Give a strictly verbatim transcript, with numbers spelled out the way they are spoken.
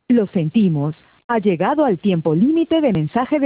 Lo sentimos. Ha llegado al tiempo límite de mensaje de